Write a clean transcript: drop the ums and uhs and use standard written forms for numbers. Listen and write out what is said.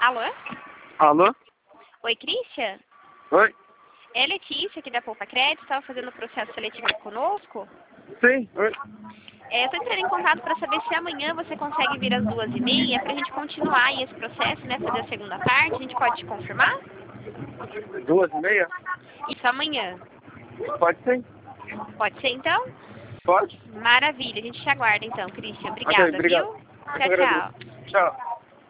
Alô? Alô? Oi, Christian? Oi? É Letícia aqui da Poupa Crédito, estava fazendo o processo seletivo conosco. Sim, oi. Eu estou entrando em contato para saber se amanhã você consegue vir às 2h30 para a gente continuar aí esse processo, né? Fazer a segunda parte, a gente pode te confirmar? 2h30? Isso amanhã. Pode sim? Pode ser então? Pode? Maravilha, a gente te aguarda então, Christian. Ok, Obrigada, obrigado. viu? Eu Tchau, agradeço. tchau. Tchau.